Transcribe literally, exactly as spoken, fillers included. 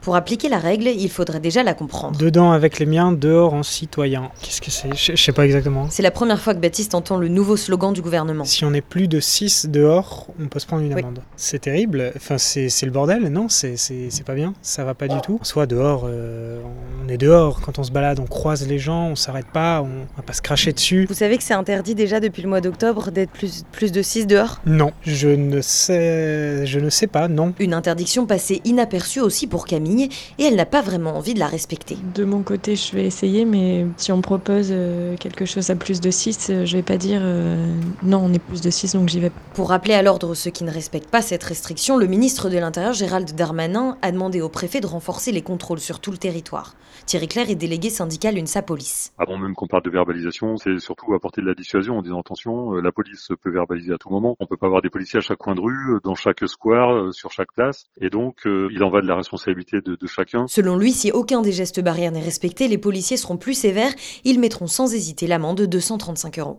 Pour appliquer la règle, il faudrait déjà la comprendre. Dedans avec les miens, dehors en citoyen. Qu'est-ce que c'est ? Je je sais pas exactement. C'est la première fois que Baptiste entend le nouveau slogan du gouvernement. Si on est plus de six dehors, on peut se prendre une Oui. amende. C'est terrible, enfin c'est c'est le bordel, non, c'est c'est c'est pas bien, ça va pas du tout. Soit dehors, euh, on est dehors, quand on se balade, on croise les gens, on s'arrête pas, on va pas se cracher dessus. Vous savez que c'est interdit déjà depuis le mois d'octobre d'être plus, plus de six dehors ? Non, je ne sais, je ne sais pas, non. Une interdiction passée inaperçue aussi pour Camille, et elle n'a pas vraiment envie de la respecter. De mon côté, je vais essayer, mais si on me propose euh, quelque chose à plus de six, euh, je vais pas dire euh, non, on est plus de six, donc j'y vais pas. Pour rappeler à l'ordre ceux qui ne respectent pas cette restriction, le ministre de l'Intérieur, Gérald Darmanin, a demandé au préfet de renforcer les contrôles sur tout le territoire. Thierry Clerc est délégué syndical UNSA Police. Avant même qu'on parle de verbalisation, c'est surtout apporter de la dissuasion en disant attention, la police peut verbaliser à tout moment. On peut pas avoir des policiers à chaque coin de rue, dans chaque square, sur chaque place. Et donc, euh, il en va de la responsabilité de, de chacun. Selon lui, si aucun des gestes barrières n'est respecté, les policiers seront plus sévères. Ils mettront sans hésiter l'amende de cent trente-cinq euros.